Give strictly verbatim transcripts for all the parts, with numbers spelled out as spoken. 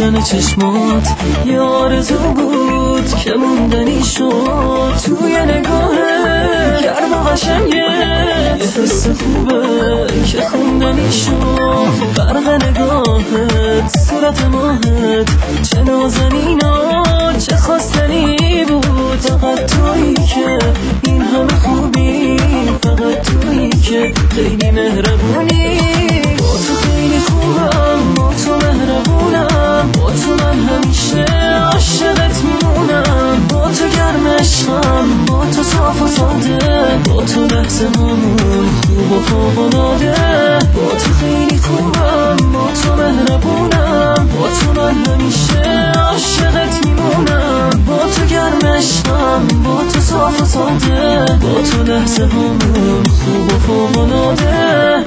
دیدن چشمات یه آرزو بود که موندنی شد توی نگاهت گرم و قشنگه یه حس خوبه که خوندنی شد برق نگاهت صورت ماهت چه نازنینا چه خواستنی بود فقط تویی که این همه خوبی فقط تویی که خیلی مهربونی با تو خیلی خوبم با تو مهربونم با تو من همیشه عاشقت میمونم با تو گرم عشقم با تو صاف و ساده با تو لحظه هامون خوب و فوق‌العاده با تو خیلی خوبم با تو مهربونم با تو من همیشه عاشقت میمونم با تو گرم عشقم با تو صاف و ساده با تو لحظه هامون خوب و فوق‌العاده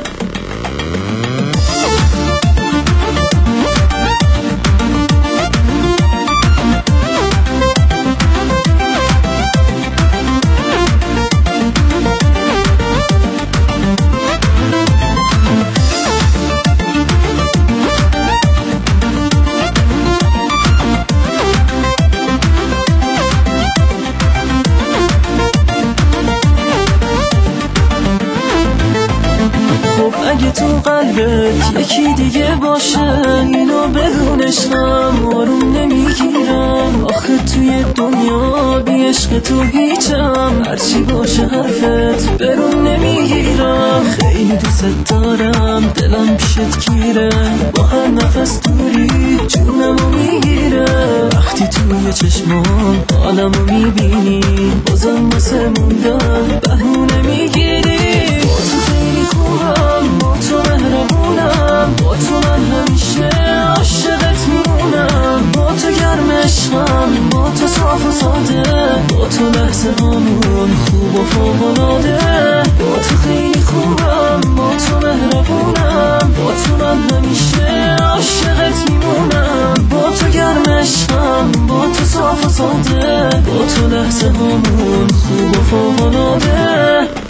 اگه تو قلبت یکی دیگه باشه اینو بدون عشقم آروم نمیگیرم آخه توی دنیا بی عشق تو هیچم هرچی باشه حرفت برون نمیگیرم خیلی دوست دارم دلم پیشت گیره با هر نفس دوری جونمو میگیره وقتی توی چشمام حالمو میبینی بازم واسه موندن بهونه میگیری با تو خیلی خوبم با تو مهربونم با تو من همیشه عاشقت میمونم با تو گرم عشقم با تو صاف و ساده با تو لحظه هامون خوب و فوق‌العاده با تو خیلی خوبم با تو مهربونم با تو من همیشه عاشقت میمونم با تو گرم عشقم با تو صاف و ساده با تو لحظه هامون خوب و فوق‌العاده